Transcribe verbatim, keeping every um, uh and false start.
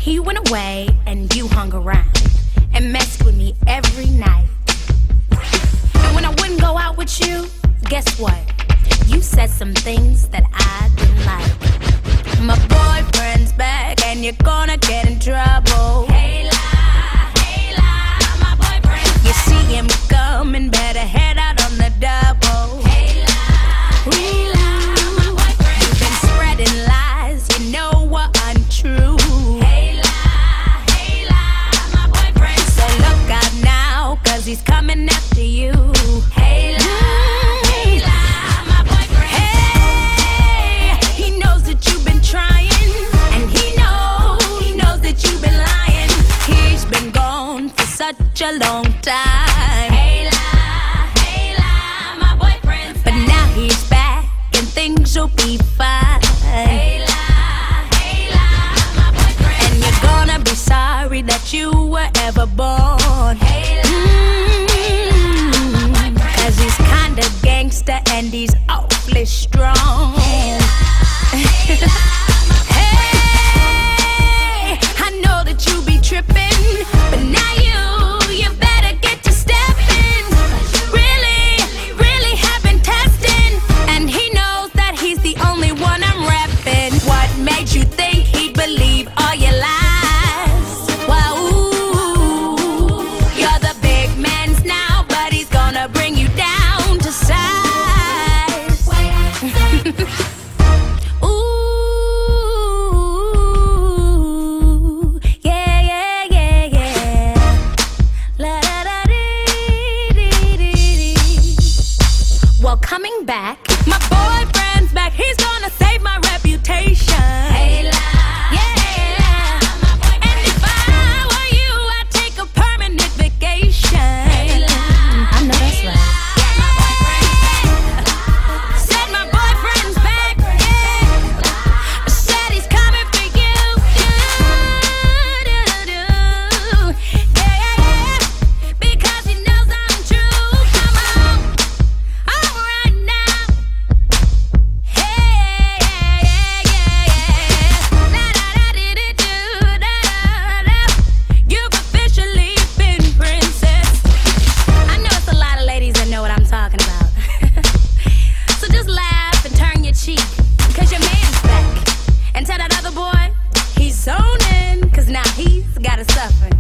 He went away and you hung around and messed with me every night. And when I wouldn't go out with you, guess what? You said some things that I didn't like. My boyfriend's back and you're gonna get in trouble. Hey la, hey la, my boyfriend's back. You see him coming, better head out on the double. Hey la, hey la, my boyfriend's You've been spreading lies, you know what untrue. Hey la, hey la, my boyfriend's So look out now, cause he's coming after you. Hey la, hey la, my boyfriend. Hey, he knows that you've been trying, and he knows, he knows that you've been lying. He's been gone for such a long time. Hey la, hey la, my boyfriend. But now he's back, and things will be fine. Hey la, hey la, my boyfriend. And you're gonna be sorry that you were ever born. Hey la, hey la, my boyfriend. Cause he's kinda gangster and he's awfully strong. Hey la, hey la, my boyfriend. Hey, I know that you be tripping, but now you, you better get to stepping. Really, really have been testing, and he knows that he's the only one I'm repping. What made you think he'd believe all your lies? Well, ooh, you're the big man's now, but he's gonna bring you down to size. Ooh, yeah, yeah, yeah, yeah. La da da dee dee dee dee. Well, coming back, my boyfriend's back. He's gonna save my reputation. Hey la, yeah, my boyfriend. And if I were you, I'd take a permanent vacation. Hey la, I know that's right. Yeah, my boyfriend. Said my boyfriend's back. Yeah, said he's coming for you. Do, do, do, do. Yeah, yeah, yeah. Because he knows I'm true. Come on, all right now. Hey, yeah, yeah, yeah, yeah. La da da dee dee doo, da da da. You've officially been princess. I know it's a lot of ladies that know what I'm talking about. So just laugh and turn your cheek, cause your man's back. And tell that other boy, he's zoning, cause now he's gotta suffer.